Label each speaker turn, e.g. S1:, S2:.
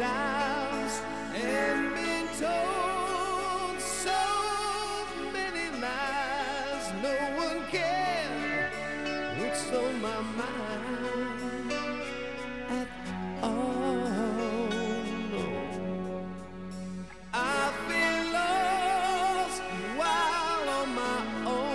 S1: times and been told so many lies. No one cared what's on my mind at